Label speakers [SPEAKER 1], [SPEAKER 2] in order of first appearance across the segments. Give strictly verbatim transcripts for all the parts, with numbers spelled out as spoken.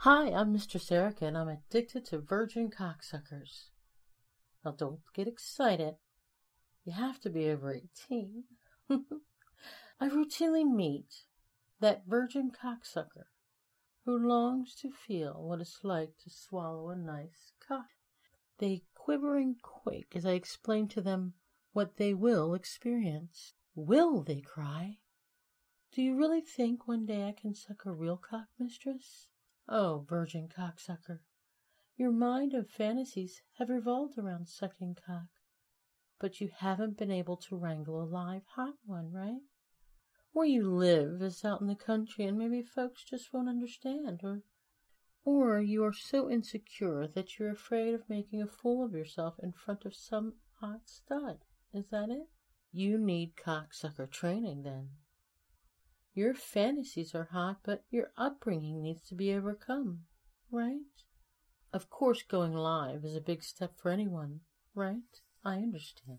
[SPEAKER 1] Hi, I'm Mistress Erica, and I'm addicted to virgin cocksuckers. Now, don't get excited. You have to be over eighteen. I routinely meet that virgin cocksucker who longs to feel what it's like to swallow a nice cock. They quiver and quake as I explain to them what they will experience. Will, they cry. Do you really think one day I can suck a real cock, mistress? Oh, virgin cocksucker, your mind and fantasies have revolved around sucking cock, but you haven't been able to wrangle a live hot one, right? Where you live is out in the country, and maybe folks just won't understand, or or you are so insecure that you're afraid of making a fool of yourself in front of some hot stud. Is that it? You need cocksucker training, then. Your fantasies are hot, but your upbringing needs to be overcome, right? Of course, going live is a big step for anyone, right? I understand.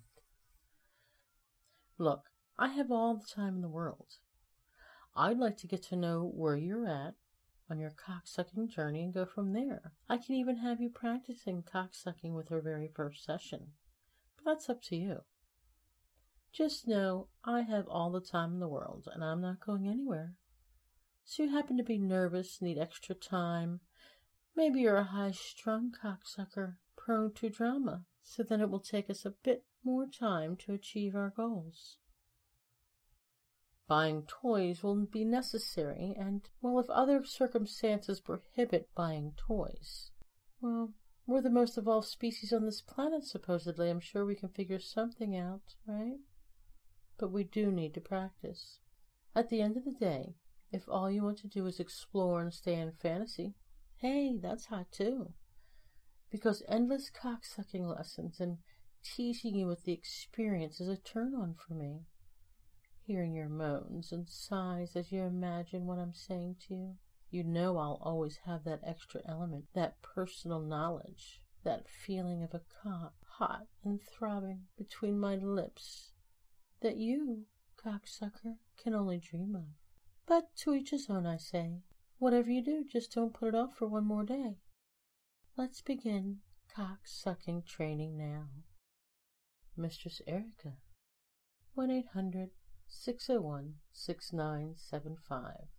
[SPEAKER 1] Look, I have all the time in the world. I'd like to get to know where you're at on your cocksucking journey and go from there. I can even have you practicing cocksucking with our very first session, but that's up to you. Just know I have all the time in the world, and I'm not going anywhere. So you happen to be nervous, need extra time. Maybe you're a high-strung cocksucker, prone to drama, so then it will take us a bit more time to achieve our goals. Buying toys will be necessary, and, well, if other circumstances prohibit buying toys, well, we're the most evolved species on this planet, supposedly. I'm sure we can figure something out, right? But we do need to practice. At the end of the day, if all you want to do is explore and stay in fantasy, hey, that's hot too. Because endless cocksucking lessons and teasing you with the experience is a turn-on for me. Hearing your moans and sighs as you imagine what I'm saying to you, you know I'll always have that extra element, that personal knowledge, that feeling of a cock, hot and throbbing between my lips, that you, cocksucker, can only dream of. But to each his own, I say. Whatever you do, just don't put it off for one more day. Let's begin cock-sucking training now. Mistress Erica, one eight hundred, six oh one, six nine seven five.